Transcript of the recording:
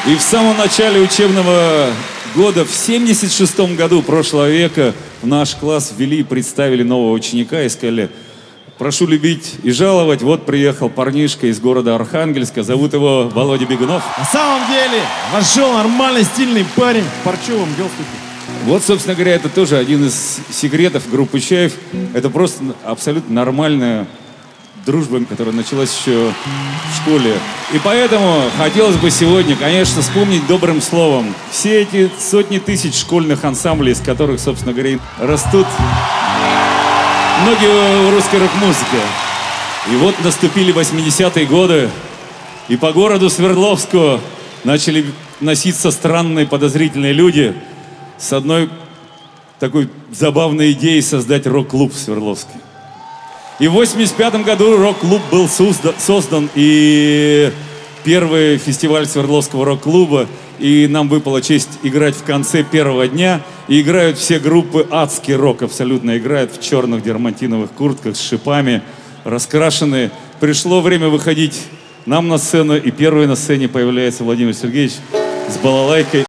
И в самом начале учебного года, в 76-м году прошлого века, в наш класс ввели и представили нового ученика и сказали: прошу любить и жаловать, вот приехал парнишка из города Архангельска, зовут его Володя Бегунов. На самом деле, вошел нормальный, стильный парень в парчевом галстуке. Вот, собственно говоря, это тоже один из секретов группы «Чайф». Это просто абсолютно нормальная дружба, которая началась еще в школе. И поэтому хотелось бы сегодня, конечно, вспомнить добрым словом все эти сотни тысяч школьных ансамблей, из которых, собственно говоря, растут многие в русской рок-музыке. И вот наступили 80-е годы, и по городу Свердловску начали носиться странные подозрительные люди с одной такой забавной идеей создать рок-клуб в Свердловске. И в 85 году рок-клуб был создан, и первый фестиваль Свердловского рок-клуба, и нам выпала честь играть в конце первого дня. И играют все группы адский рок, абсолютно играют в черных дермантиновых куртках с шипами, раскрашенные. Пришло время выходить нам на сцену, и первый на сцене появляется Владимир Сергеевич с балалайкой.